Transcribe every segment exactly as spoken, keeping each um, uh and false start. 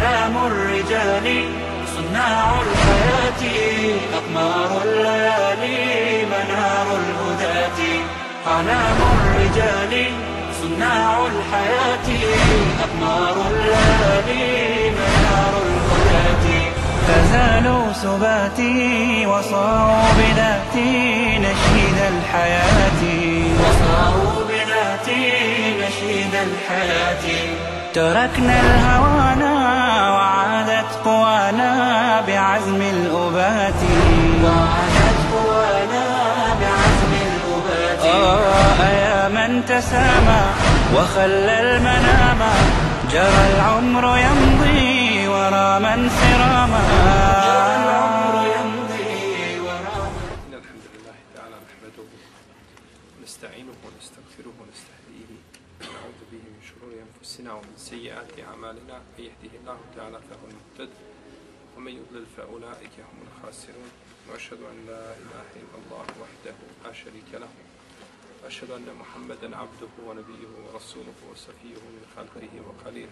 أعلام الرجال صناع الحياة أقمار الليالي منار الهداة أعلام الرجال صناع الحياة أقمار الليالي منار الهداة فزالوا سباتي وصاروا بذاتي نشيد الحياة وصاروا بذاتي نشيد الحياة تركنا الهوانا وعادت قوانا بعزم الأبات وعادت قوانا بعزم الأبات آه يا من تسامى وخلى المنام جرى العمر يمضي ورا من سراما جرى العمر يمضي ورا من. إن الحمد لله تعالى نحمده ونستعينه ونستغفره ونستهديه ونعوذ به من شرور أنفسنا ومن سيئات أعمالنا من يهده الله تعالى فهو المهتد ومن يضلل فأولئك هم الخاسرون وأشهد أن لا إله إلا الله وحده لا شريك له وأشهد أن محمدا عبده ونبيه ورسوله وصفيه من خلقه وخليله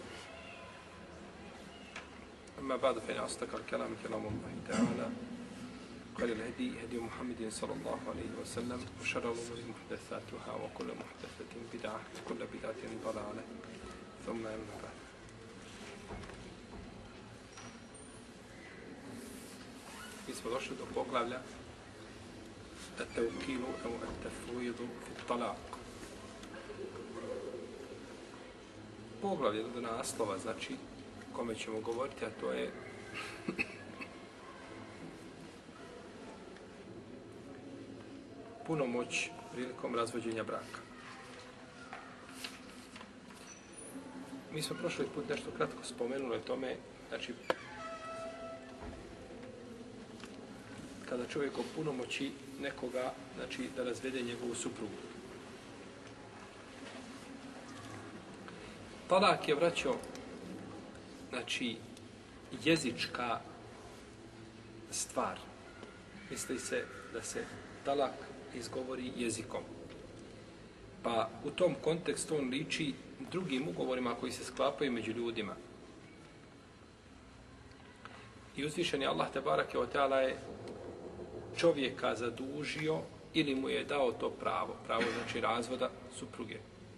أما بعد فإن أصدق الكلام كلام الله تعالى قال الهدي هدي محمد صلى الله عليه وسلم وشر الأمور محدثاتها وكل محدثة بدعة وكل بدعة ضلالة ثم أما بعد. Mi smo došli do poglavlja التوكيل أو التفويض في الطلاق. Poglavlje do naslova, znači, kome ćemo govoriti, a to je punomoć prilikom razvođenja braka. Mi smo prošli put nešto kratko spomenuli o tome, znači, kada čovjek opunomoći nekoga, znači, da razvede njegovu suprugu. Talak je, vraćao, znači, jezička stvar. Misli se da se talak izgovori jezikom. Pa u tom kontekstu on liči drugim ugovorima koji se sklapaju među ljudima. I uzvišeni Allah tebarake ve teala je čovjeka zadužio ili mu je dao to pravo. Pravo znači razvoda supruge.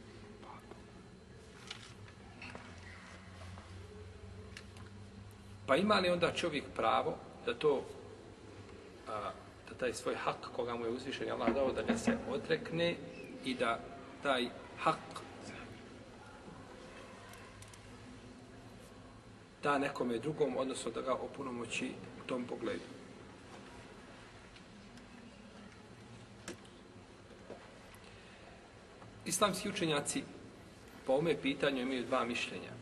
Pa ima li onda čovjek pravo da to, a, da taj svoj hak koga mu je uzvišen Allah dao, da ga se odrekne i da taj hak da nekome drugom, odnosno da ga opunomoći u tom pogledu. Islamski učenjaci po ovome pitanju imaju dva mišljenja.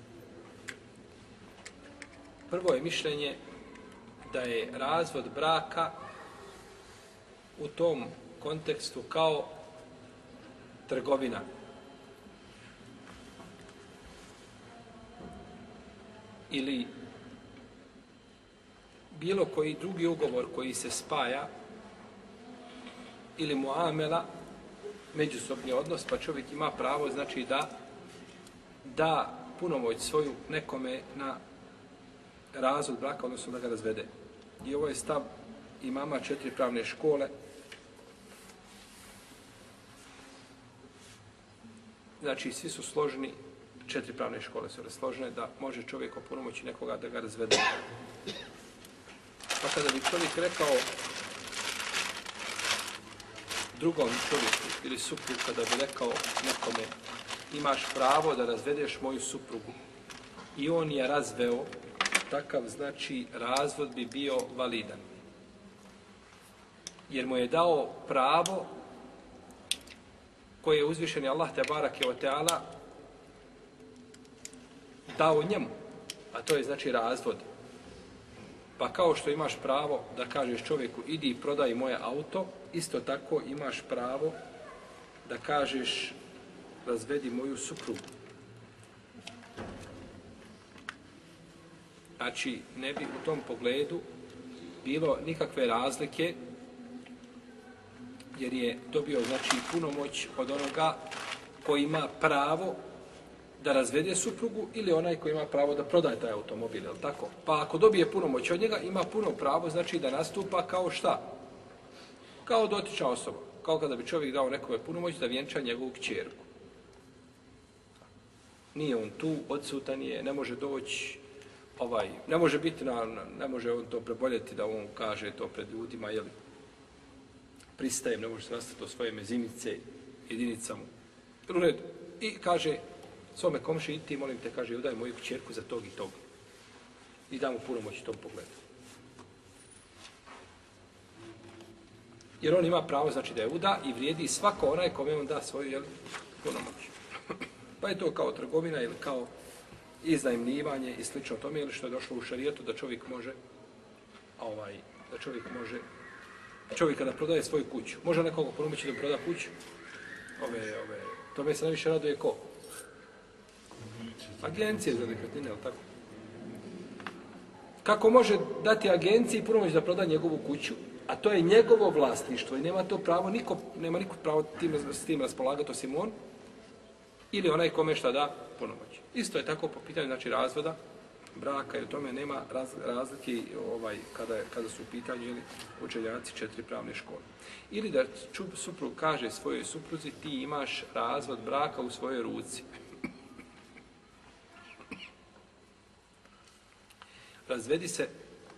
Prvo je mišljenje da je razvod braka u tom kontekstu kao trgovina. Ili bilo koji drugi ugovor koji se spaja ili muamela, međusobni odnos, pa čovjek ima pravo, znači, da da punomoć svoju nekome na razvod braka, odnosno da ga razvede. I ovo je stav imama četiri pravne škole. Znači, svi su složeni, četiri pravne škole su složene, da može čovjek opunomoći nekoga da ga razvede. Pa kada bi čovjek rekao drugom čovjeku ili suprugu, kada bi rekao nekome imaš pravo da razvedeš moju suprugu i on je razveo, takav, znači, razvod bi bio validan. Jer mu je dao pravo koje je uzvišeni Allah tebarake ve teala dao njemu, a to je, znači, razvod. Pa kao što imaš pravo da kažeš čovjeku idi i prodaj moje auto, isto tako imaš pravo da kažeš razvedi moju suprugu. Znači, ne bi u tom pogledu bilo nikakve razlike, jer je dobio, znači, punomoć od onoga koji ima pravo da razvede suprugu ili onaj koji ima pravo da prodaje taj automobil, je li tako? Pa ako dobije punomoć od njega, ima puno pravo, znači da nastupa kao šta? Kao dotična osoba. Kao kada bi čovjek dao nekome punomoć da vjenča njegovu kćerku. Nije on tu, odsutan je, ne može doći, ovaj, ne može biti, na, ne može on to preboljeti da on kaže to pred ljudima, jeli, pristajem, ne može se nastati o svoje mezimice, jedinicama. U redu. I kaže svome komši, i ti, molim te, kaže, udaj moju kćerku za tog i tog. I da mu punomoć u tom pogledu. Jer on ima pravo, znači, da je uda i vrijedi svako onaj kome on da svoju, jeli, punomoć. Pa je to kao trgovina ili kao iznajmljivanje i slično tome, ili što je došlo u šarijetu da čovjek može, ovaj, da čovjek može, čovjek kada prodaje svoju kuću, može nekoga punomoći da proda kuću? Ove, ove, tome se najviše raduje ko? Agencije za nekretnine, ali tako? Kako može dati agenciji punomoć da proda njegovu kuću, a to je njegovo vlasništvo i nema to pravo, niko, nema niko pravo tim, s tim raspolagati osim on, ili onaj kome šta da punomoć. Isto je tako po pitanju, znači, razvoda, braka i u tome nema raz, razlike ovaj, kada, je, kada su u pitanju ili učenjaci četiri pravne škole. Ili da suprug kaže svojoj supruzi ti imaš razvod braka u svojoj ruci. Razvedi se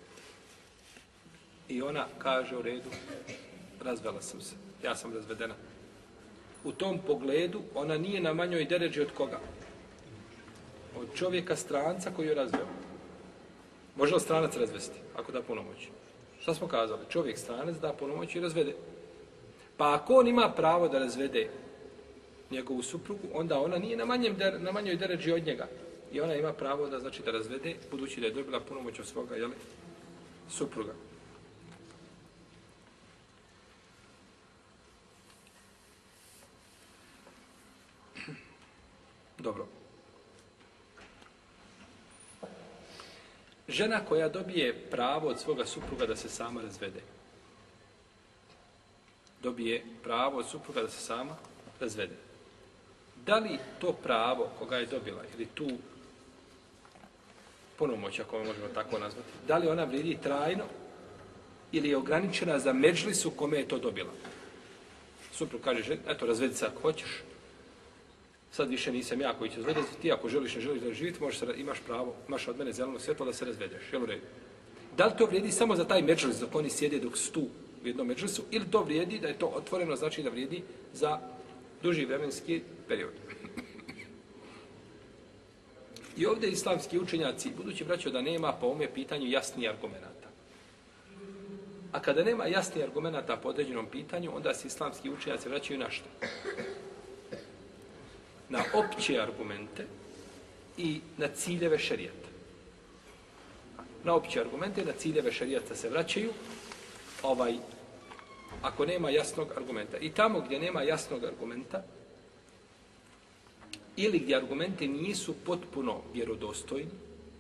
i ona kaže u redu, razvela sam se, ja sam razvedena. U tom pogledu ona nije na manjoj deređi od koga? Od čovjeka stranca koji je razveo. Može li stranac razvesti ako da punomoć? Šta smo kazali? Čovjek stranac da punomoć i razvede. Pa ako on ima pravo da razvede njegovu suprugu, onda ona nije na, manjem, na manjoj deređi od njega. I ona ima pravo da, znači, da razvede, budući da je dobila punomoć od svoga, jeli, supruga. Dobro. Žena koja dobije pravo od svoga supruga da se sama razvede. Dobije pravo od supruga da se sama razvede. Da li to pravo koga je dobila, ili tu punomoć, ako možemo tako nazvati, da li ona vrijedi trajno ili je ograničena za medžlisu kome je to dobila? Suprug kaže, eto, razvedi se ako hoćeš, sad više nisam ja koji će razvedeti, ti ako želiš, ne želiš da živiti, možeš, imaš pravo, imaš od mene zeleno svjetlo da se razvedeš, jel u redu? Da li to vrijedi samo za taj medžlis dok oni sjede dok su tu u jednom medžlisu, ili to vrijedi da je to otvoreno, znači da vrijedi za duži vremenski period? I ovdje islamski učenjaci, budući braćo da nema po ovome pitanju jasnih argumenata. A kada nema jasnih argumenata po određenom pitanju, onda se islamski učenjaci vraćaju na što? Na opće argumente i na ciljeve šerijata. Na opće argumente i na ciljeve šerijata se vraćaju, ovaj, ako nema jasnog argumenta. I tamo gdje nema jasnog argumenta, ili gdje argumenti nisu potpuno vjerodostojni,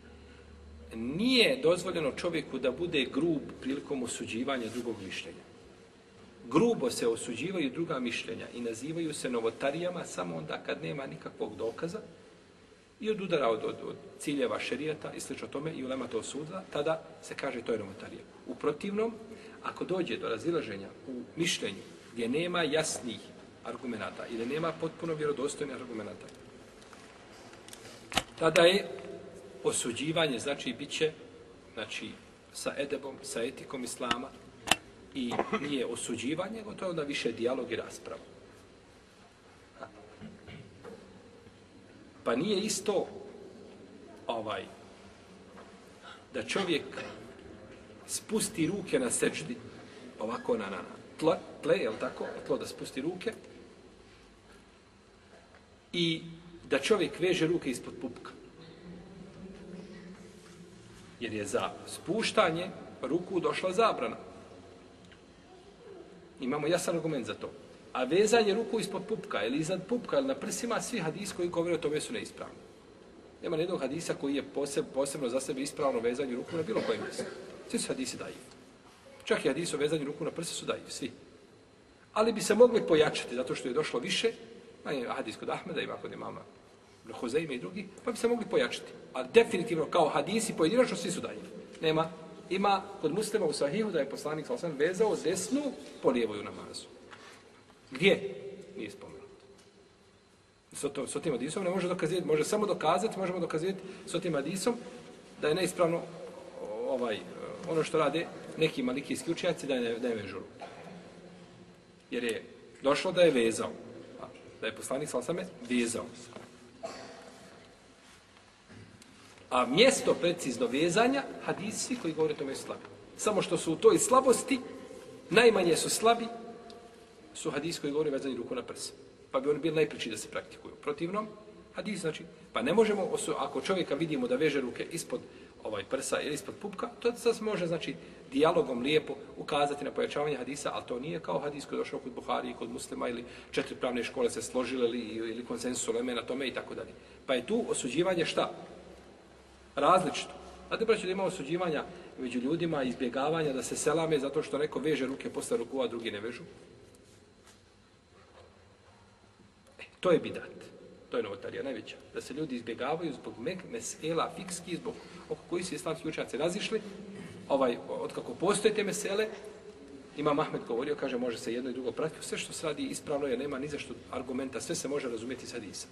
nije dozvoljeno čovjeku da bude grub prilikom osuđivanja drugog mišljenja. Grubo se osuđivaju druga mišljenja i nazivaju se novotarijama samo onda kad nema nikakvog dokaza i od udara od, od, od ciljeva šerijata i slično tome i ulema to osudila, tada se kaže to je novotarija. U protivnom, ako dođe do razilaženja u mišljenju gdje nema jasnih argumenata ili nema potpuno vjerodostojnih argumenata, tada je osuđivanje, znači, bit će, znači, sa edebom, sa etikom islama i nije osuđivanje, to je onda više dijalog i rasprava. Pa nije isto ovaj, da čovjek spusti ruke na sećdi, ovako na, na, na tle, tle, je li tako? Tlo da spusti ruke i da čovjek veže ruke ispod pupka. Jer je za spuštanje ruku došla zabrana. Imamo jasan argument za to. A vezanje ruku ispod pupka ili iznad pupka ili na prsima, svi hadisi koji govore o tome su neispravni. Nema nijednog hadisa koji je poseb, posebno za sebe ispravno vezanje ruku na bilo kojem mjestu. Svi su hadisi daji. Čak i hadisi o vezanju ruku na prse su daji, svi. Ali bi se mogli pojačati, zato što je došlo više, hadis kod Ahmeda, ima kod imama Huzeime i drugi, pa bi se mogli pojačati. A definitivno kao hadisi pojedinačno svi su dalje. Nema. Ima kod Muslima u Sahihu da je poslanik sallallahu alejhi ve sellem vezao desnu po lijevoj u namazu. Gdje? Nije spomenuto. S tim hadisom ne može dokazati, može samo dokazati, možemo dokazati s tim hadisom da je neispravno ovaj, ono što rade neki malikijski učenjaci da je, da je vežu ruke. Jer je došlo da je vezao. Da je poslanik sallallahu alejhi ve sellem vezao. A mjesto precizno vezanja, hadisi koji govore tome su slabi. Samo što su u toj slabosti, najmanje su slabi, su hadisi koji govore vezanju ruku na prsa. Pa bi oni bili najpriči da se praktikuju. Protivnom, hadis znači, pa ne možemo, ako čovjeka vidimo da veže ruke ispod ovaj prsa ili ispod pupka, to se može, znači, dijalogom lijepo ukazati na pojačavanje hadisa, ali to nije kao hadis koji je došao kod Buhari, kod Muslima ili četiri pravne škole se složile ili, ili konsensus uleme na tome i tako dalje. Pa je tu osuđivanje šta? Različito. Znate, braćo, da ima osuđivanja među ljudima, izbjegavanja da se selame zato što neko veže ruke posle ruku, a drugi ne vežu. E, to je bidat. To je novotarija najveća. Da se ljudi izbjegavaju zbog mesela fikski, zbog oko koji su islamski učenjaci razišli, ovaj, otkako postoje te mesele, Imam Ahmed govorio, kaže, može se jedno i drugo pratiti, sve što se radi ispravno, jer nema ni za što argumenta, sve se može razumjeti s hadisa.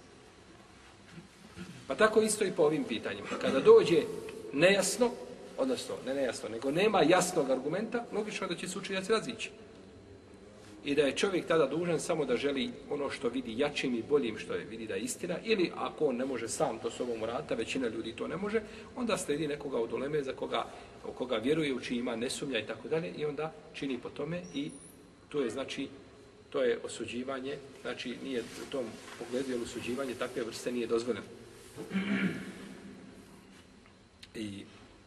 Pa tako isto i po ovim pitanjima. Kada dođe nejasno, odnosno ne nejasno, nego nema jasnog argumenta, logično da će se učenjaci razići. I da je čovjek tada dužan samo da želi ono što vidi jačim i boljim, što je vidi da je istina, ili ako on ne može sam to sobom uraditi, većina ljudi to ne može, onda slijedi nekoga od uleme za koga, u koga vjeruje, u čiji ima ne sumnja i tako dalje, i onda čini po tome i to je znači to je osuđivanje, znači nije u tom pogledu, jer osuđivanje takve vrste nije dozvoljeno. I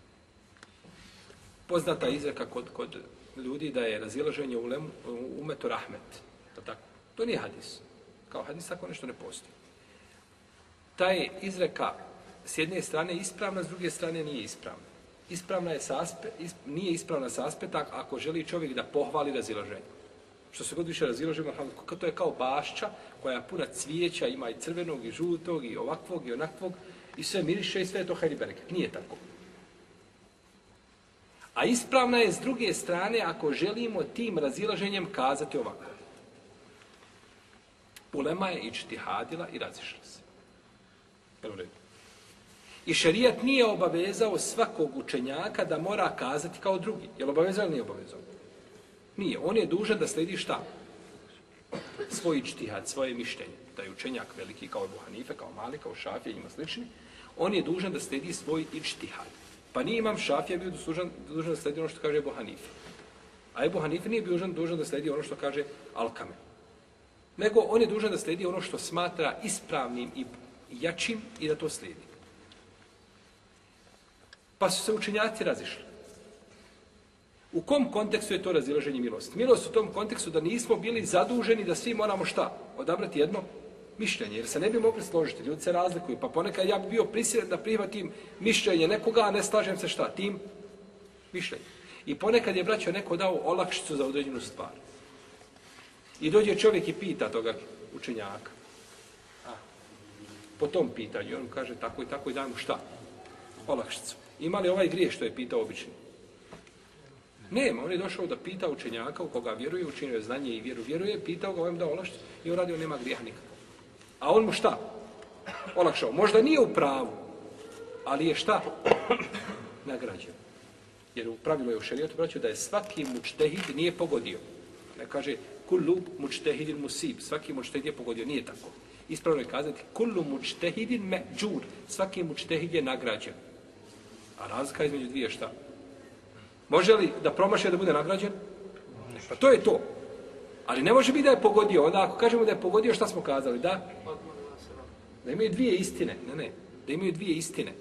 poznata izreka kod, kod ljudi da je razilaženje u umetu rahmet. To, tako. To nije hadis. Kao hadis tako nešto ne postoji. Ta je izreka s jedne strane ispravna, s druge strane nije ispravna. Ispravna je sa aspe, is, nije ispravna sa aspeta ako želi čovjek da pohvali razilaženje. Što se god više razilažemo, to je kao bašća koja je puna cvijeća, ima i crvenog, i žutog, i ovakvog, i onakvog, i sve miriše i sve je to hajri bereket. Nije tako. A ispravna je s druge strane ako želimo tim razilaženjem kazati ovako. Ulema je ičtihadila i razišla se. I šerijat nije obavezao svakog učenjaka da mora kazati kao drugi. Je li obavezao ili nije obavezao? Nije. On je dužan da sledi šta? Svoj ičtihad, svoje mišljenje. Da je učenjak veliki kao Ebu Hanife, kao Malik, kao Šafija i njima slični. On je dužan da sledi svoj ičtihad. Pa nije Imam Šafija bio dužan, dužan da sledi ono što kaže Ebu Hanife. A Ebu Hanife nije bio dužan, dužan da sledi ono što kaže Alkame. Nego on je dužan da sledi ono što smatra ispravnim i jačim i da to sledi. Pa su se učenjaci razišli. U kom kontekstu je to razilaženje milosti? Milost u tom kontekstu da nismo bili zaduženi da svi moramo šta? Odabrati jedno mišljenje, jer se ne bi mogli složiti. Ljudi se razlikuju, pa ponekad ja bi bio prisiljen da prihvatim mišljenje nekoga, a ne slažem se šta? Tim mišljenjem. I ponekad je, braćo, neko dao olakšicu za određenu stvar. I dođe čovjek i pita toga učenjaka. A, po tom pitanju, on kaže tako i tako i daj mu šta? Olakšicu. Ima li ovaj grijeh što je pitao obični? Nema, on je došao da pita učenjaka u koga vjeruje, učinio je znanje i vjeru vjeruje, pitao ga, ovaj mu dao olakšicu i on radio, nema grijeha nikako. A on mu šta? Olakšao. Možda nije u pravu, ali je šta? Nagrađen. Jer u pravilu je u šerijetu, braću, da je svaki mučtehid nije pogodio. Ne kaže, kullu mučtehidin musib, svaki mučtehid je pogodio, nije tako. Ispravno je kazati, kullu mučtehidin međur, svaki mučtehid je nagrađen. A razlika između dvije šta? Može li da promaše da bude nagrađen? Pa to je to. Ali ne može biti da je pogodio. Onda ako kažemo da je pogodio, šta smo kazali? Da? Da imaju dvije istine. Ne, ne. Da imaju dvije istine.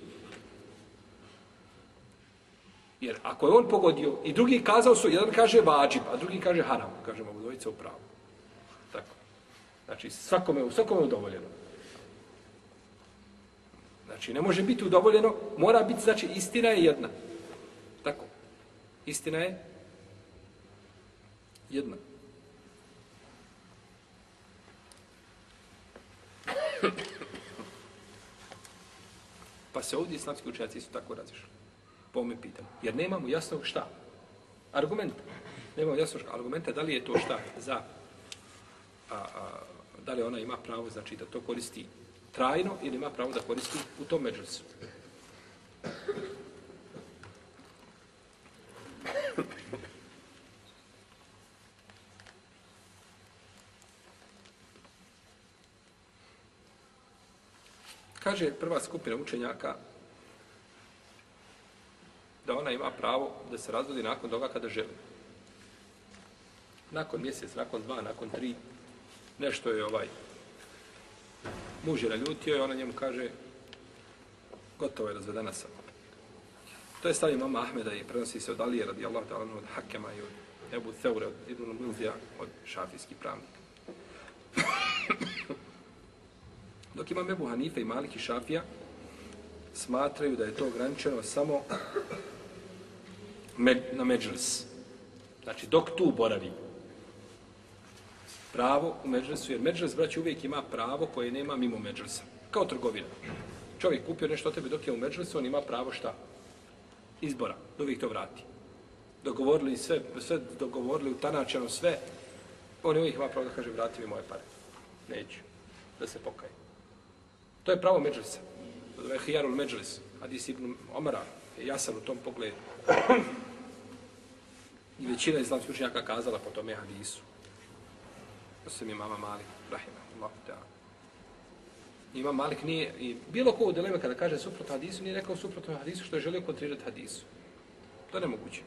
Jer ako je on pogodio i drugi kazao su, jedan kaže vađib, a drugi kaže haram. Kažemo, dvojica u pravu. Tako. Znači, svakome, svakome udovoljeno. Znači, ne može biti udovoljeno, mora biti, znači, istina je jedna. Tako. Istina je jedna. Pa se ovdje islamski učenjaci isto tako razišli. Po ovome pitanju. Jer nemamo jasnog šta? Argumenta. Nemamo jasnog argumenta da li je to šta za... A, a, da li ona ima pravo, znači, da to koristi trajno ili ima pravo da koristi u tom medžlisu. Kaže prva skupina učenjaka da ona ima pravo da se razvodi nakon toga kada želi. Nakon mjesec, nakon dva, nakon tri, nešto je ovaj muž je naljutio i ona njemu kaže gotovo je razvedena sam. To je stav imama Ahmeda i prenosi se od Alije radijallahu ta'ala od Hakema i od Ebu Theure, od Ibn Munzija, od šafijskih pravnika. Dok imam Ebu Hanife i Malik i Šafija smatraju da je to ograničeno samo med, na medžlis. Znači, dok tu boravi pravo u medžlisu, jer medžlis, braći, uvijek ima pravo koje nema mimo medžlisa. Kao trgovina. Čovjek kupio nešto od tebe dok je u medžlisu, on ima pravo šta? Izbora. Da uvijek to vrati. Dogovorili sve, sve dogovorili, utanačeno sve, on uvijek ima pravo da kaže vrati mi moje pare. Neću. Da se pokaje. To je pravo medžlisa. To je hijarul medžlis. Hadis ibn Omara je jasan u tom pogledu. I većina islamskih učenjaka kazala po tome hadisu. To se mi mama Malik, rahimahullahu ta'ala. Imam Malik nije, i bilo ko u dileme kada kaže suprotno hadisu, nije rekao suprotno hadisu što je želio kontrirati hadisu. To je nemoguće.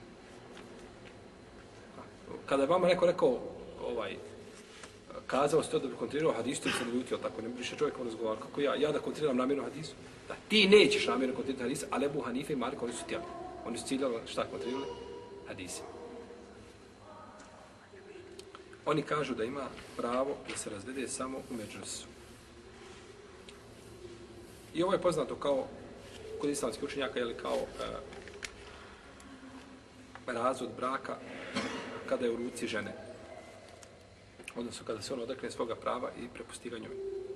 Kada je vama neko rekao, ovaj, kazao se to da bi kontrirao hadisu, ti bi se naljutio, tako ne bi više čovjek razgovarao. Kako ja, ja da kontriram namjerno hadisu? Da, ti nećeš namjerno kontrirati hadisu, ali Ebu Hanife i Malik, oni su tijeli. Oni su ciljali šta kontrirali? Hadisi. Oni kažu da ima pravo da se razvede samo u medžlisu. I ovo je poznato kao, kod islamskih učenjaka, ili kao e, razvod braka kada je u ruci žene. Odnosno kada se on odrekne svoga prava i prepusti ga njoj.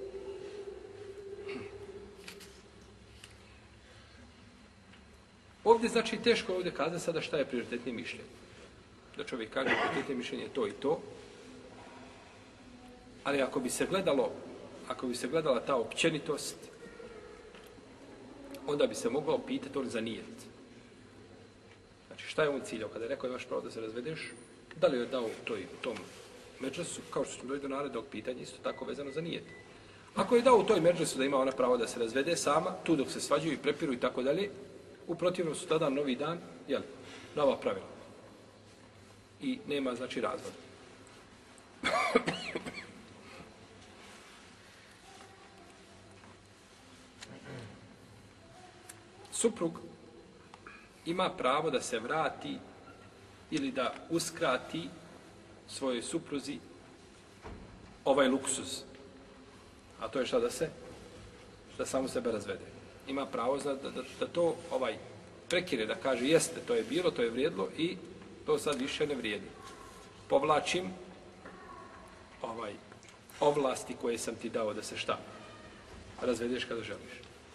Ovdje znači teško ovdje kazati sada šta je prioritetnije mišljenje. Da čovjek kaže prioritetnije mišljenje je to i to, ali ako bi se gledalo, ako bi se gledala ta općenitost, onda bi se moglo pitati on za nijet. Znači šta je on ciljao? Kada je rekao imaš pravo da se razvedeš, da li je dao toj, tom medžlisu, kao što smo dođe do narednog pitanja, isto tako vezano za nijet. Ako je dao u toj medžlisu da ima ona pravo da se razvede sama, tu dok se svađaju i prepiru i tako dalje, u protivnom su tada novi dan, jel, nova pravila. I nema, znači, razvoda. Suprug ima pravo da se vrati ili da uskrati svojoj supruzi ovaj luksuz. A to je šta da se? Da samo sebe razvede. Ima pravo da, da, da to ovaj prekine, da kaže jeste, to je bilo, to je vrijedilo i to sad više ne vrijedi. Povlačim ovaj ovlasti koje sam ti dao da se šta? Razvedeš kada želiš.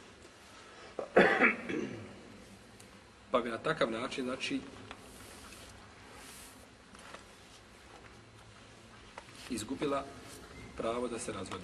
Pa bi na takav način, znači, izgubila pravo da se razvodi.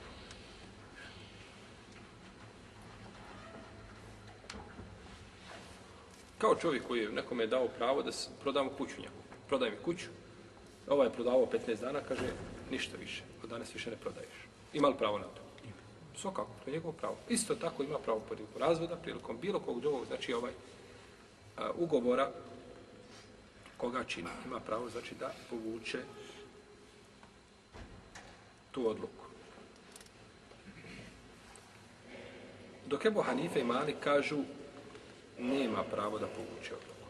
Kao čovjek koji je nekome dao pravo da prodamo kuću njegu. Prodaj mi kuću. Ovaj je prodavao petnaest dana, kaže, ništa više. Od danas više ne prodaješ. Ima li pravo na to? Svakako, to je njegovo pravo. Isto tako ima pravo prilikom razvoda, prilikom bilo kog drugog, znači ovaj a, ugovora koga čini. Ima pravo, znači, da povuče tu odluku. Dok Ebu Hanife i Malik kažu nema pravo da povuče odluku.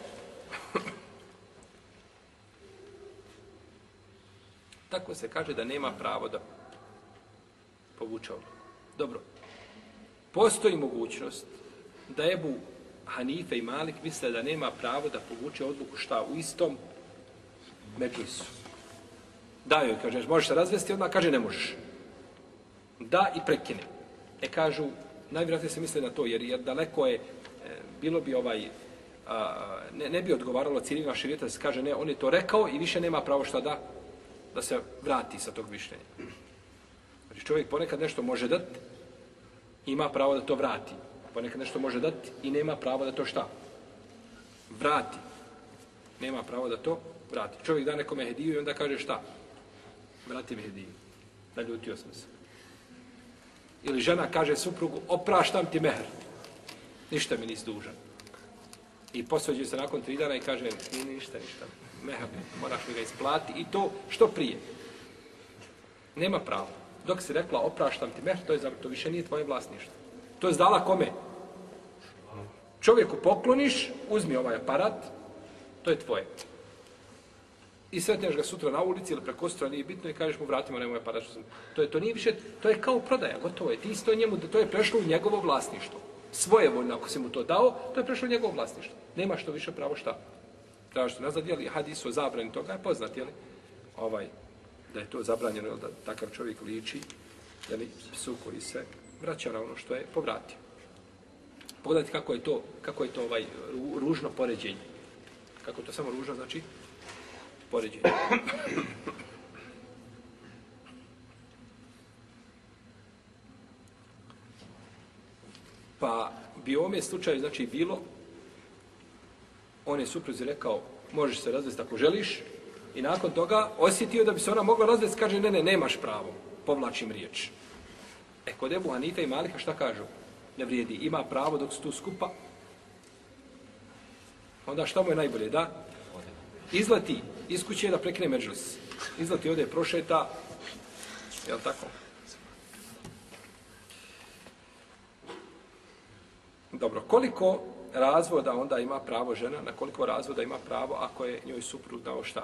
Tako se kaže da nema pravo da povuče odluku. Dobro. Postoji mogućnost da Ebu Hanife i Malik misle da nema pravo da povuče odluku šta u istom medžlisu. Da joj, kaže, možeš se razvesti, odmah kaže ne možeš. Da i prekine. E kažu, Najvjerojatnije se misli na to, jer, jer daleko je, bilo bi ovaj, a, ne, ne bi odgovaralo ciljima šerijata da se kaže ne, on je to rekao i više nema pravo šta da, da se vrati sa tog mišljenja. Znači čovjek ponekad nešto može dati, ima pravo da to vrati. Ponekad nešto može dati i nema pravo da to šta? Vrati. Nema pravo da to vrati. Čovjek da nekome hediju i onda kaže šta? Vrati mi hediju. Naljutio sam se. Ili žena kaže suprugu, opraštam ti mehr. Ništa mi nisi dužan. I posvađaju se nakon tri dana i kaže, ni ništa, ništa. Mehr, moraš mi ga isplati i to što prije. Nema pravo. Dok si rekla, opraštam ti mehr, to je to više nije tvoje vlasništvo. To je zdala kome? Čovjeku pokloniš, uzmi ovaj aparat, to je tvoje. I sretneš ga sutra na ulici ili preko sutra, nije bitno i kažeš mu vratimo nemoj aparat. To je to nije više, to je kao prodaja, gotovo je. Ti isto njemu, to je prešlo u njegovo vlasništvo. Svojevoljno, ako si mu to dao, to je prešlo u njegovo vlasništvo. Nema što više pravo šta. Treba što nazad, jeli, hadis o zabrani toga je poznat, jeli, ovaj, da je to zabranjeno, da takav čovjek liči, jeli, psu koji se vraća na ono što je povratio. Pogledajte kako je to, kako je to ovaj ružno poređenje. Kako to samo ružno znači poređenje. Pa bi u ovome slučaju znači bilo, on je supruzi rekao, možeš se razvesti ako želiš, i nakon toga osjetio da bi se ona mogla razvesti, kaže ne, ne, nemaš pravo, povlačim riječ. E, kod Ebu Hanife i Malika šta kažu? Ne vrijedi, ima pravo dok su tu skupa. Onda šta mu je najbolje, da? Izleti iz kuće da prekine medžlis. Izleti ovdje prošeta, jel tako? Dobro, koliko razvoda onda ima pravo žena, na koliko razvoda ima pravo ako je njoj suprug dao šta?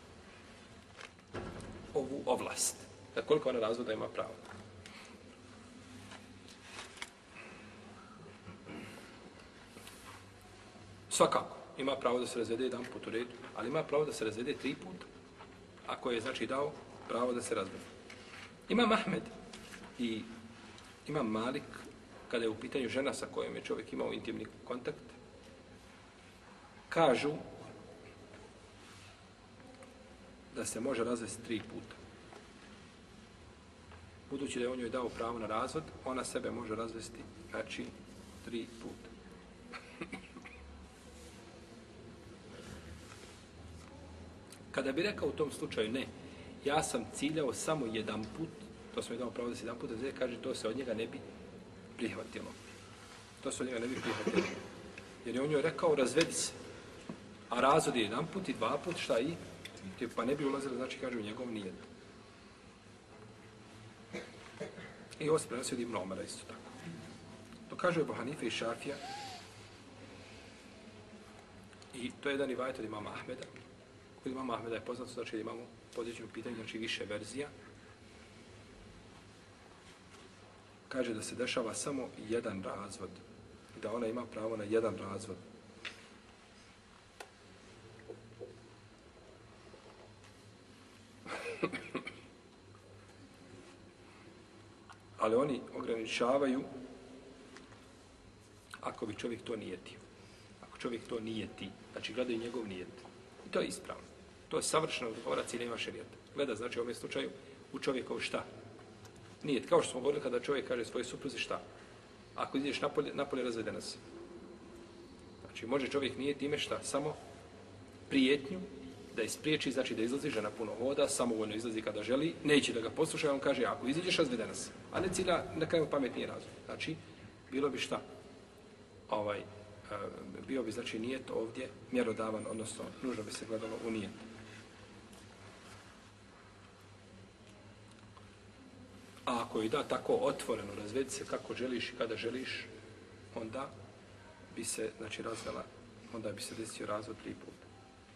Ovu ovlast. Na koliko ona razvoda ima pravo? Svakako, ima pravo da se razvede jedan put u redu, ali ima pravo da se razvede tri puta, ako je, znači, dao pravo da se razvede. Imam Ahmed i Imam Malik, kada je u pitanju žena sa kojom je čovjek imao intimni kontakt, kažu da se može razvesti tri puta. Budući da je on joj dao pravo na razvod, ona sebe može razvesti, znači, tri puta. Kada bi rekao u tom slučaju ne, ja sam ciljao samo jedan put, to sam je dao pravo da se jedan put razvede, kaže to se od njega ne bi prihvatilo. To se od njega ne bi prihvatilo. Jer je on joj rekao razvedi se. A razvod je jedan put i dva put, šta i? Pa ne bi ulazilo, znači kaže u njegov nijet. I ovo se prenosi od Ibn Omara isto tako. To kaže Ebu Hanife i Šafija. I to je jedan rivajet od imama Ahmeda. Kod imama Ahmeda je poznato, znači imamo podređeno pitanje, znači više verzija. Kaže da se dešava samo jedan razvod. I da ona ima pravo na jedan razvod. Ali oni ograničavaju ako bi čovjek to nijetio. Ako čovjek to nijeti, znači gledaju njegov nijet. I to je ispravno. To je savršeno odgovara ciljima šerijata. Gleda, znači u ovom slučaju, u čovjekovu šta? Nijet. Kao što smo govorili kada čovjek kaže svoje supruzi šta? Ako ideš napolje, napolje razvedena si. Znači može čovjek nijeti ime šta? Samo prijetnju, da ispriječi, znači da izlazi, žena puno hoda, samovoljno izlazi kada želi, neće da ga posluša, on kaže, ako iziđeš, razvedena si. A ne cilja, na kraju pamet nije razvod. Znači, bilo bi šta? Ovaj, bio bi, znači, nijet ovdje mjerodavan, odnosno, nužno bi se gledalo u nijet. A ako je da tako otvoreno, razvedi se kako želiš i kada želiš, onda bi se, znači, razvela, onda bi se desio razvod tri puta.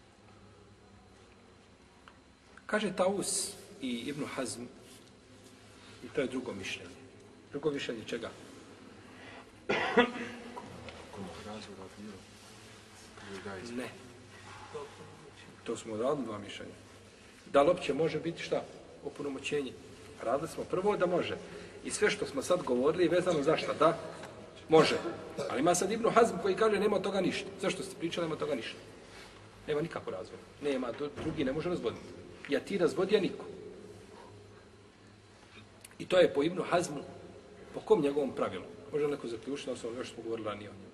Kaže Taus i Ibn Hazm, i to je drugo mišljenje. Drugo mišljenje čega? Ne. To smo odradili dva mišljenja. Da li opće može biti šta? Opunomoćenje. Radili smo prvo da može. I sve što smo sad govorili vezano za šta? Da Može. Ali ima sad Ibn Hazm koji kaže nema od toga ništa. Zašto ste pričali nema od toga ništa? Nema nikako razvoda. Nema, drugi ne može razvoditi. Ja ti razvodi, ja niko. I to je po Ibn Hazmu, po kom njegovom pravilu? Može neko zaključiti, osnovno još smo govorili ranije o njemu.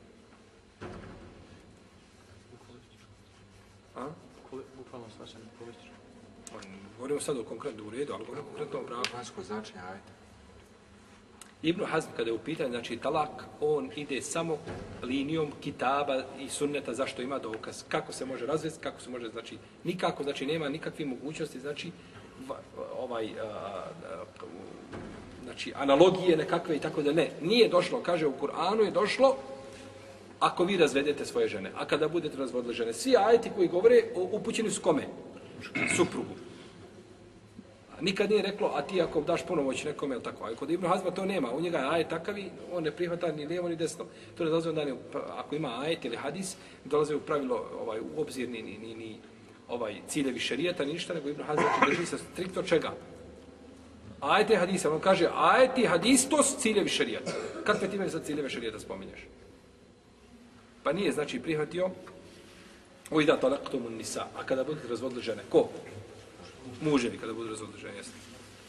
A? Bukvalno svačan politički. Govorimo sad o konkretnom u redu, ali govorimo o konkretnom pravu. Vanjsko značenje, ajde. Ibn Hazm kada je u pitanju, znači talak, on ide samo linijom kitaba i sunneta zašto ima dokaz. Kako se može razvesti, kako se može, znači nikako, znači nema nikakve mogućnosti, znači ovaj, a, a, znači analogije nekakve i tako da ne. Nije došlo, kaže u Kur'anu je došlo ako vi razvedete svoje žene, a kada budete razvodili žene. Svi ajeti koji govore upućeni su kome? Suprugu. Nikad nije reklo, a ti ako daš punomoć nekome, ili tako. A kod Ibn Hazma to nema. U njega je ajet takav, on ne prihvata ni lijevo ni desno. To ne dolazi onda, ni, ako ima ajet ili hadis, dolazi u pravilo ovaj, u obzir ni, ni, ni, ni ovaj, ciljevi šerijata, ni ništa, nego Ibn Hazma drži se striktno čega? Ajet i hadisa. On kaže, ajet i hadis, to su ciljevi šerijata. Kakve ti meni sad ciljeve šerijata spominješ? Pa nije, znači, prihvatio o ida talaktumun nisa, a kada budete razvodili žene, ko? Muževi kada budu razvodili žene, jeste.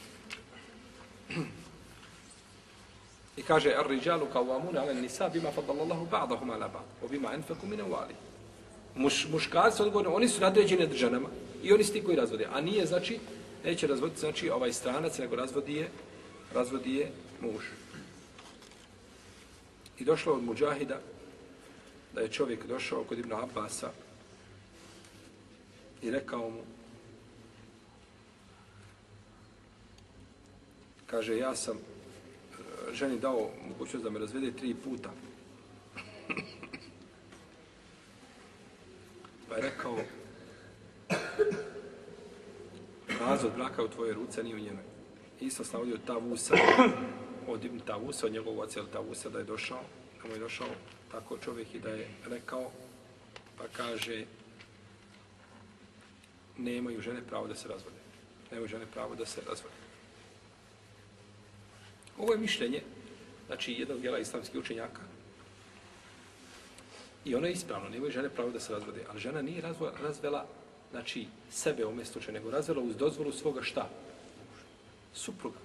I kaže, ar-riđalu qawwamuna 'ala an-nisa bima faddala Allahu ba'dahum 'ala ba'd wa bima anfaqu min amwalihim. Muš, muškarci odgovorni, oni su nadređeni nad ženama i oni su ti koji razvode. A nije, znači, neće razvoditi, znači, ovaj stranac, nego razvodi je, razvodi je muž. I došlo od Mudžahida da je čovjek došao kod Ibn Abbasa i rekao mu, kaže, ja sam ženi dao mogućnost da me razvede tri puta. Pa je rekao, razvod braka u tvoje ruce, nije u njeme. Isto sam navodio Tavusa, od Ibn Tavusa, od njegovog oca Tavusa, da je došao, da mu je došao tako čovjek i da je rekao, pa kaže, nemaju žene pravo da se razvode. Nemaju žene pravo da se razvode. Ovo je mišljenje, znači, jednog dijela islamskih učenjaka. I ono je ispravno, nemaju žene pravo da se razvode. Ali žena nije razvo, razvela, znači, sebe u mjestu slučaju, nego razvela uz dozvolu svoga šta? Supruga.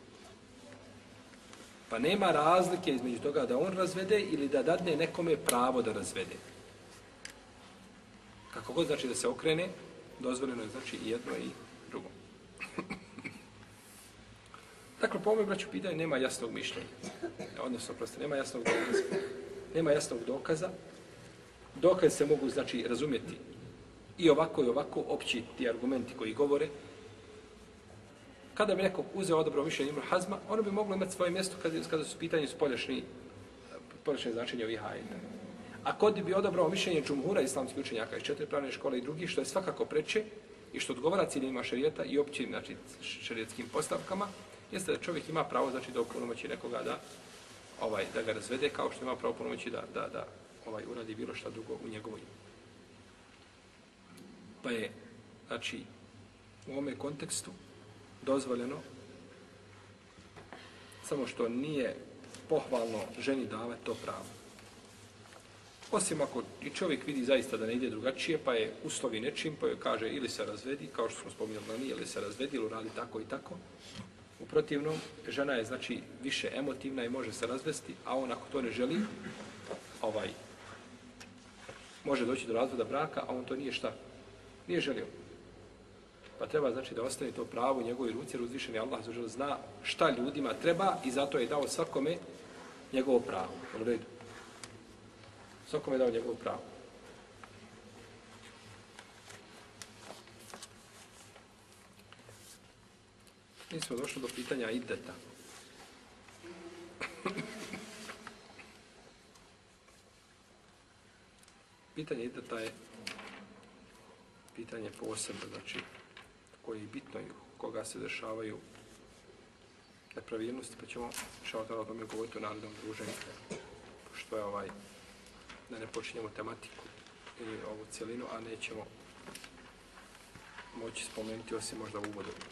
Pa nema razlike između toga da on razvede ili da dadne nekome pravo da razvede. Kako god znači da se okrene, dozvoljeno je znači i jedno i drugo. Dakle, po ovome, braću, pitanje nema jasnog mišljenja. Odnosno, prosto, nema jasnog dokaza. Nema jasnog dokaza. Dokaz se mogu, znači, razumjeti i ovako i ovako, opći ti argumenti koji govore. Kada bi neko uzeo odabrao mišljenje Ibn Hazma, ono bi moglo imati svoje mjesto kada, kada su pitanje spoljašnji, spoljašnje značenje ovih ajeta. A kod bi odabrao mišljenje džumhura islamskih učenjaka iz četiri pravne škole i drugih, što je svakako preče i što odgovara ciljima šerijata i općim, znači, šerijetskim postavkama, jeste da čovjek ima pravo, znači, da opunomoći nekoga da, ovaj, da ga razvede, kao što ima pravo opunomoći da, da, da ovaj, uradi bilo šta drugo u njegovoj. Pa je, znači, u ovome kontekstu dozvoljeno, samo što nije pohvalno ženi davati to pravo. Osim ako i čovjek vidi zaista da ne ide drugačije, pa je uslovi nečim, pa joj kaže ili se razvedi, kao što smo spominjali da nije, ili se razvedi, ili radi tako i tako. U protivnom, žena je znači više emotivna i može se razvesti, a on ako to ne želi, ovaj, može doći do razvoda braka, a on to nije šta? Nije želio. Pa treba znači da ostane to pravo u njegovoj ruci, jer uzvišeni Allah zna šta ljudima treba i zato je dao svakome njegovo pravo. U redu. Svakome je dao njegovo pravo. Mi smo došli do pitanja iddeta. Pitanje iddeta je pitanje posebno, znači, koje je bitno i koga se dešavaju nepravilnosti, pa ćemo šao tada o tome govoriti u narodnom druženju, pošto je ovaj, da ne počinjemo tematiku ili ovu cijelinu, a nećemo moći spomenuti osim možda u uvodu.